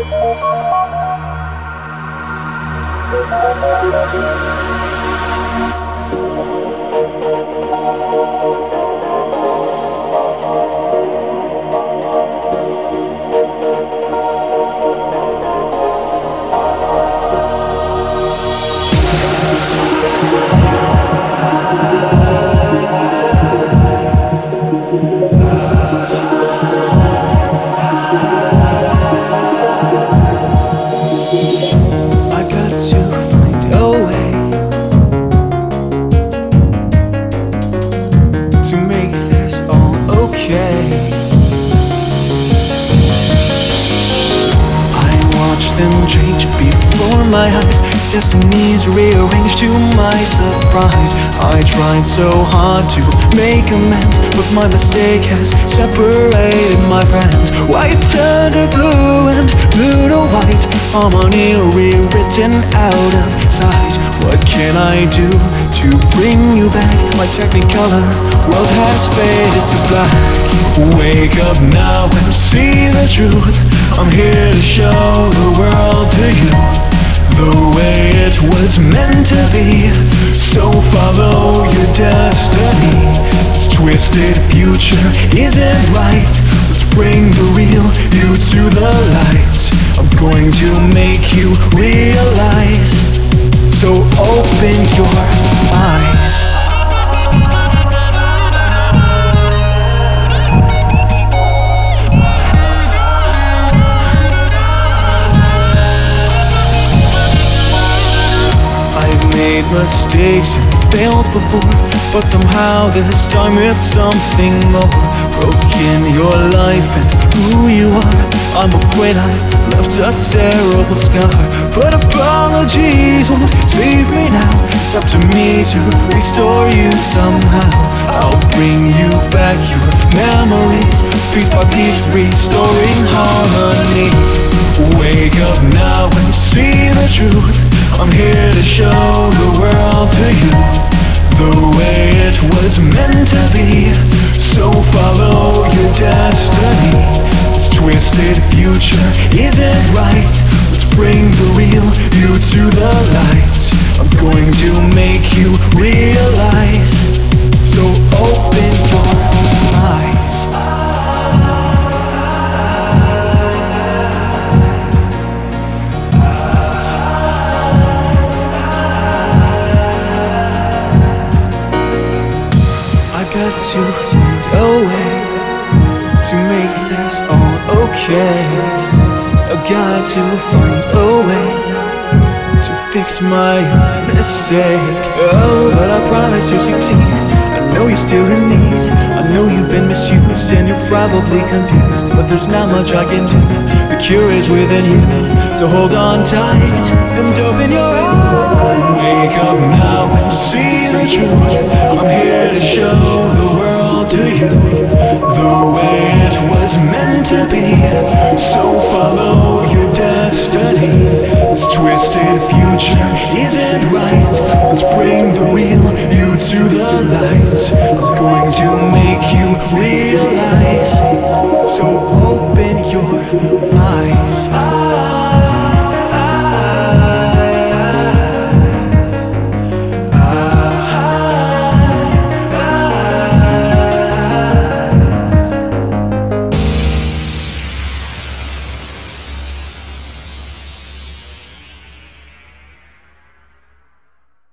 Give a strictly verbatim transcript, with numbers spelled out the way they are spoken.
Them change before my eyes, destinies rearranged to my surprise. I tried so hard to make amends, but my mistake has separated my friends. White turned to blue and blue to white, harmony rewritten out of sight. What can I do to bring you back? My technicolor world has faded to black. Wake up now and see the truth. I'm here to show the world to you the way it was meant to be. So follow your destiny. This twisted future isn't right. Let's bring the real you to the light. I'm going to make you realize. So open your eyes. Made mistakes and failed before, but somehow this time it's something more. Broken your life and who you are. I'm afraid I left a terrible scar, but apologies won't save me now. It's up to me to restore you somehow. I'll bring you back your memories, piece by piece, restoring harmony. Wake up now and see the truth. I'm here to show the world to you the way it was meant to be. So follow your destiny. This twisted future isn't right. Let's bring the real you to the light. I'm going to make you realize. So open your eyes. Got to find a way to make this all okay. I've got to find a way to fix my mistake. Oh, but I promise to succeed. I know you're still in need. I know you've been misused and you're probably confused, but there's not much I can do. The cure is within you, so hold on tight and open your eyes. Wake up now and see the truth. I'm here to show the world to you the way it was meant to be. So follow your destiny. This twisted future isn't right. Let's bring the real you to the light. I'm going to make you realize. So open your eyes.